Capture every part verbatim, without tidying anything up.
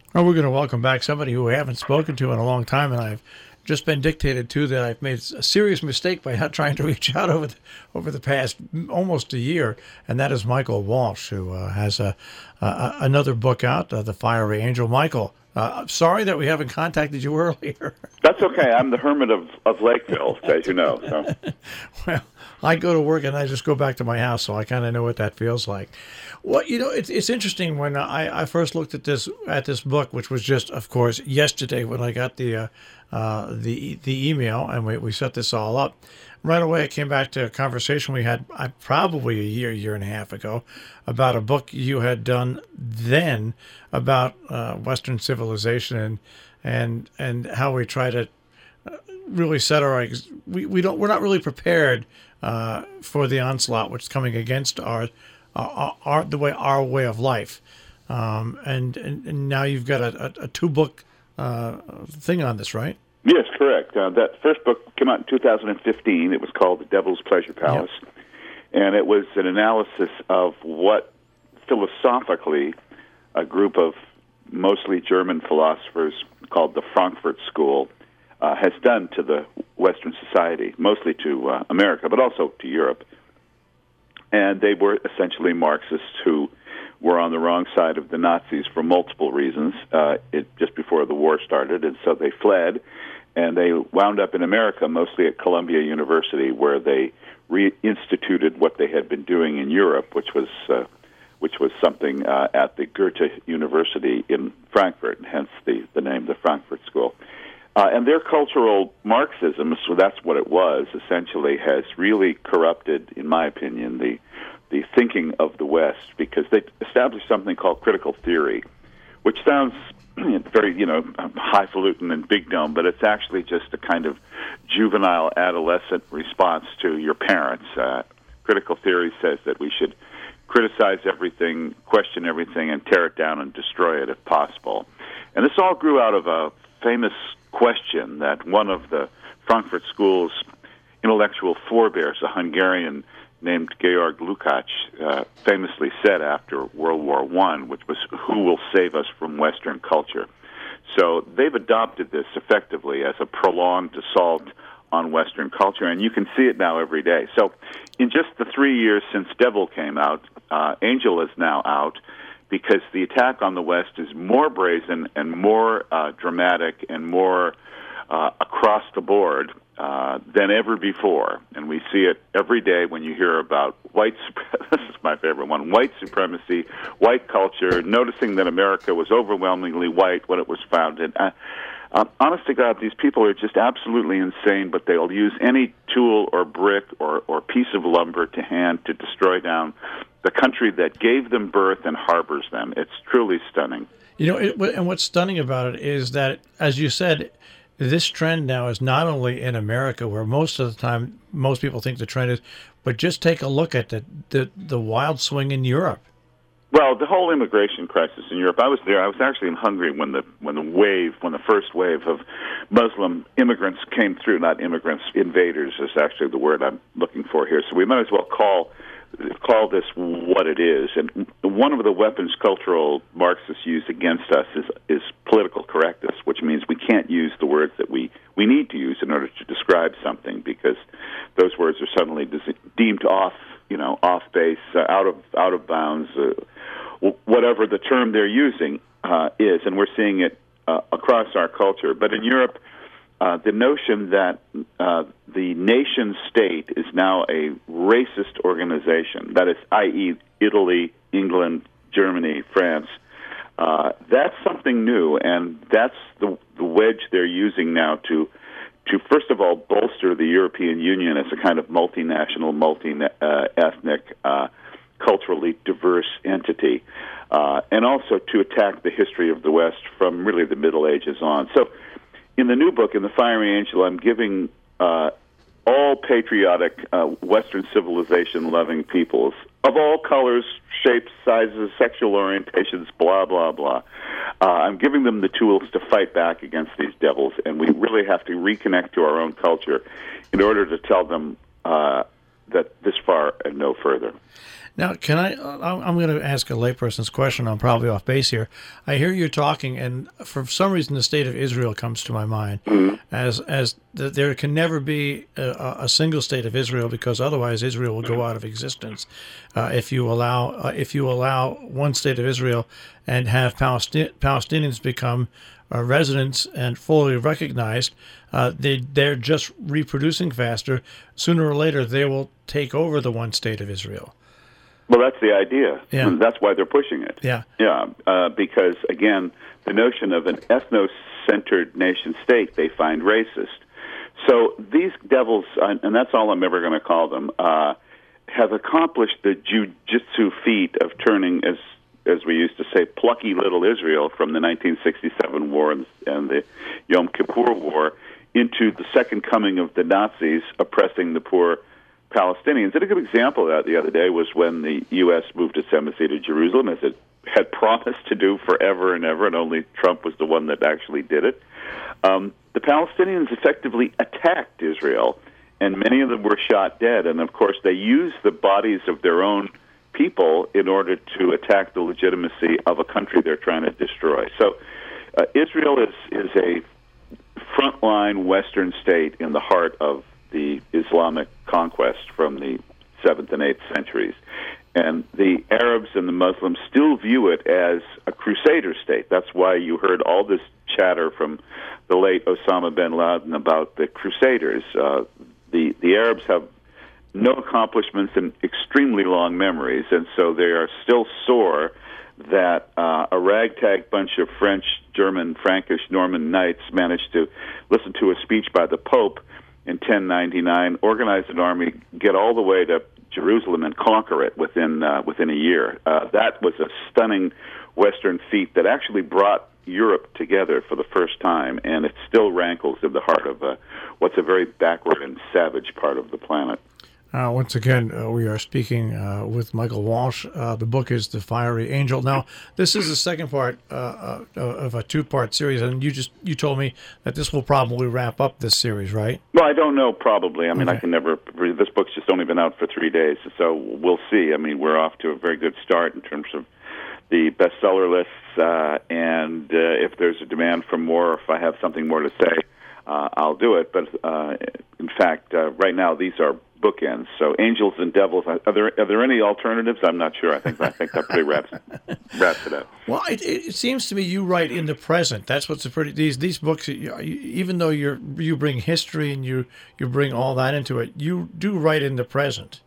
Well, we're going to welcome back somebody who we haven't spoken to in a long time, and I've just been dictated to that I've made a serious mistake by not trying to reach out over the, over the past almost a year, and that is Michael Walsh, who uh, has a, a another book out, uh, The Fiery Angel. Michael, uh, I'm sorry that we haven't contacted you earlier. That's okay. I'm the hermit of, of Lakeville, as you know. So. Well, I go to work and I just go back to my house, so I kind of know what that feels like. Well, you know, it's it's interesting when I, I first looked at this at this book, which was just, of course, yesterday when I got the uh, uh, the the email and we, we set this all up. Right away, I came back to a conversation we had uh, probably a year, year and a half ago about a book you had done then about uh, Western civilization and and and how we try to really set our we we don't we're not really prepared uh, for the onslaught which is coming against our. Our, our the way our way of life, um, and, and and now you've got a, a, a two book uh, thing on this, right? Yes, correct. Uh, that first book came out in two thousand fifteen. It was called The Devil's Pleasure Palace, yep. And it was an analysis of what philosophically a group of mostly German philosophers called the Frankfurt School uh, has done to the Western society, mostly to uh, America, but also to Europe. And they were essentially Marxists who were on the wrong side of the Nazis for multiple reasons uh, it, just before the war started, and so they fled, and they wound up in America, mostly at Columbia University, where they reinstituted what they had been doing in Europe, which was uh, which was something uh, at the Goethe University in Frankfurt, hence the, the name, the Frankfurt School. Uh, and their cultural Marxism, so that's what it was, essentially has really corrupted, in my opinion, the the thinking of the West, because they established something called critical theory, which sounds very, you know, highfalutin and big dome, but it's actually just a kind of juvenile adolescent response to your parents. Uh, critical theory says that we should criticize everything, question everything, and tear it down and destroy it if possible. And this all grew out of a famous question that one of the Frankfurt School's intellectual forebears, a Hungarian named Georg Lukács, uh, famously said after World War One, which was, who will save us from Western culture? So they've adopted this effectively as a prolonged assault on Western culture, and you can see it now every day. So in just the three years since Devil came out, uh, Angel is now out, because the attack on the West is more brazen and more uh, dramatic and more uh, across the board uh, than ever before. And we see it every day when you hear about white supremacy. This is my favorite one, white supremacy, white culture, noticing that America was overwhelmingly white when it was founded. Uh, uh, honest to God, these people are just absolutely insane, but they'll use any tool or brick or, or piece of lumber to hand to destroy down the country that gave them birth and harbors them. It's truly stunning. You know, it, and what's stunning about it is that, as you said, this trend now is not only in America, where most of the time most people think the trend is, but just take a look at the the, the wild swing in Europe. Well, the whole immigration crisis in Europe. I was there. I was actually in Hungary when the when the wave, when the first wave of Muslim immigrants came through. Not immigrants, invaders is actually the word I'm looking for here. So we might as well call. call this what it is. And one of the weapons cultural Marxists use against us is, is political correctness, which means we can't use the words that we, we need to use in order to describe something, because those words are suddenly deemed off, you know, off base, uh, out of out of bounds, uh, whatever the term they're using uh, is. And we're seeing it uh, across our culture. But in Europe, Uh, the notion that uh, the nation state is now a racist organization, that is, that is, Italy, England, Germany, France, uh, that's something new, and that's the, the wedge they're using now to, to first of all, bolster the European Union as a kind of multinational, multi-ethnic, uh, culturally diverse entity, uh, and also to attack the history of the West from really the Middle Ages on. So, in the new book, in The Fiery Angel, I'm giving uh, all patriotic uh, Western civilization-loving peoples of all colors, shapes, sizes, sexual orientations, blah, blah, blah. Uh, I'm giving them the tools to fight back against these devils, and we really have to reconnect to our own culture in order to tell them uh, that this far and no further. Now, can I? I'm I'm going to ask a layperson's question. I'm probably off base here. I hear you talking, and for some reason, the state of Israel comes to my mind Mm-hmm. as as that there can never be a, a single state of Israel, because otherwise Israel will go out of existence. Uh, if you allow uh, if you allow one state of Israel and have Palesti- Palestinians become uh, residents and fully recognized, uh, they they're just reproducing faster. Sooner or later, they will take over the one state of Israel. Well, that's the idea. Yeah. And that's why they're pushing it. Yeah. Yeah, uh, because, again, the notion of an ethno-centered nation-state they find racist. So these devils, uh, and that's all I'm ever going to call them, uh, have accomplished the jujitsu feat of turning, as as we used to say, plucky little Israel from the nineteen sixty-seven war and, and the Yom Kippur War into the second coming of the Nazis oppressing the poor Palestinians. And a good example of that the other day was when the U S moved its embassy to Jerusalem, as it had promised to do forever and ever, and only Trump was the one that actually did it. Um, the Palestinians effectively attacked Israel, and many of them were shot dead. And, of course, they used the bodies of their own people in order to attack the legitimacy of a country they're trying to destroy. So uh, Israel is, is a frontline Western state in the heart of the Islamic conquest from the seventh and eighth centuries. And the Arabs and the Muslims still view it as a crusader state. That's why you heard all this chatter from the late Osama bin Laden about the crusaders. Uh, the, the Arabs have no accomplishments and extremely long memories, and so they are still sore that uh, a ragtag bunch of French, German, Frankish, Norman knights managed to listen to a speech by the Pope in ten ninety-nine, organize an army, get all the way to Jerusalem, and conquer it within uh, within a year. Uh, that was a stunning Western feat that actually brought Europe together for the first time, and it still rankles in the heart of uh, what's a very backward and savage part of the planet. Uh, once again, uh, we are speaking uh, with Michael Walsh. Uh, the book is The Fiery Angel. Now, this is the second part uh, uh, of a two-part series, and you just you told me that this will probably wrap up this series, right? Well, I don't know, probably. I mean, Okay. I can never... This book's just only been out for three days, so we'll see. I mean, we're off to a very good start in terms of the bestseller lists, uh, and uh, if there's a demand for more, if I have something more to say, uh, I'll do it. But, uh, in fact, uh, right now, these are bookends. So angels and devils. Are there are there any alternatives? I'm not sure. I think I think that pretty wraps wraps it up. Well, it, it seems to me you write in the present. That's what's a pretty these these books. You, even though you're you bring history and you you bring all that into it, you do write in the present,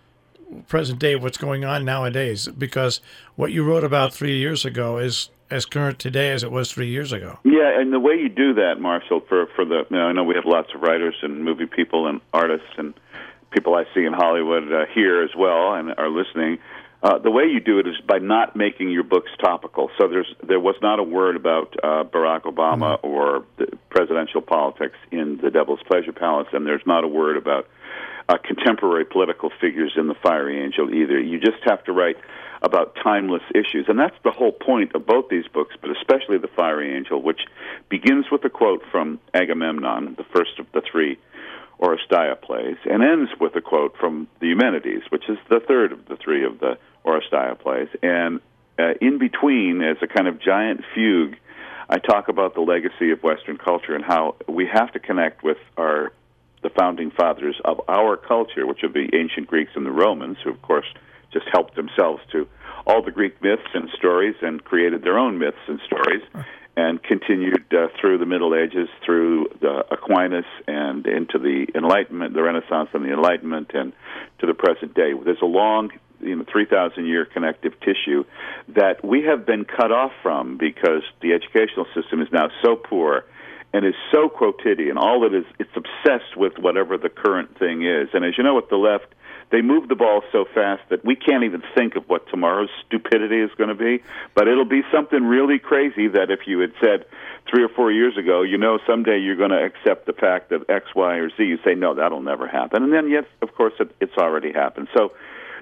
present day, what's going on nowadays. Because what you wrote about three years ago is as current today as it was three years ago. Yeah, and the way you do that, Marshall, for for the you know, I know we have lots of writers and movie people and artists and people I see in Hollywood uh, here as well and are listening. Uh, the way you do it is by not making your books topical. So there's there was not a word about uh, Barack Obama mm-hmm. or the presidential politics in The Devil's Pleasure Palace, and there's not a word about uh, contemporary political figures in The Fiery Angel either. You just have to write about timeless issues, and that's the whole point of both these books, but especially The Fiery Angel, which begins with a quote from Agamemnon, the first of the three Oresteia plays, and ends with a quote from the Eumenides, which is the third of the three of the Oresteia plays. And uh, in between, as a kind of giant fugue, I talk about the legacy of Western culture and how we have to connect with our the founding fathers of our culture, which are the ancient Greeks and the Romans, who, of course, just helped themselves to all the Greek myths and stories and created their own myths and stories, and continued uh, through the Middle Ages, through the Aquinas, and into the Enlightenment, the Renaissance and the Enlightenment, and to the present day. There's a long, you know, three thousand year connective tissue that we have been cut off from because the educational system is now so poor and is so quotidian. All it is, it's obsessed with whatever the current thing is. And as you know, with the left, they move the ball so fast that we can't even think of what tomorrow's stupidity is going to be. But it'll be something really crazy that if you had said three or four years ago, you know, someday you're going to accept the fact that X, Y, or Z, you say, no, that'll never happen. And then, yes, of course, it, it's already happened. So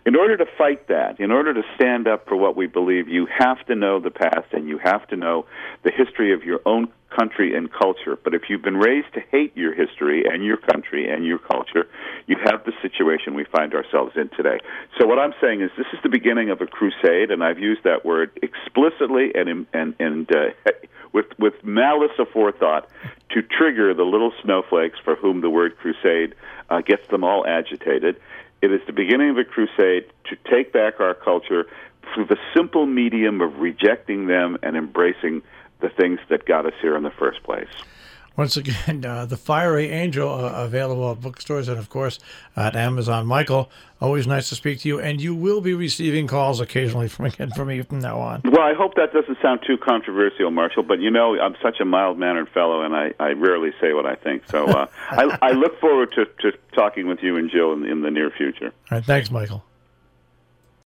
in order to fight that, in order to stand up for what we believe, you have to know the past and you have to know the history of your own country and culture. But if you've been raised to hate your history and your country and your culture, you have the situation we find ourselves in today. So what I'm saying is this is the beginning of a crusade, and I've used that word explicitly and and and uh, with with malice aforethought to trigger the little snowflakes for whom the word crusade uh, gets them all agitated. It is the beginning of a crusade to take back our culture through the simple medium of rejecting them and embracing the things that got us here in the first place. Once again, uh, The Fiery Angel, uh, available at bookstores and, of course, at Amazon. Michael, always nice to speak to you, and you will be receiving calls occasionally from, again, from me from now on. Well, I hope that doesn't sound too controversial, Marshall, but, you know, I'm such a mild-mannered fellow, and I, I rarely say what I think. So uh, I, I look forward to, to talking with you and Jill in, in the near future. All right, thanks, Michael.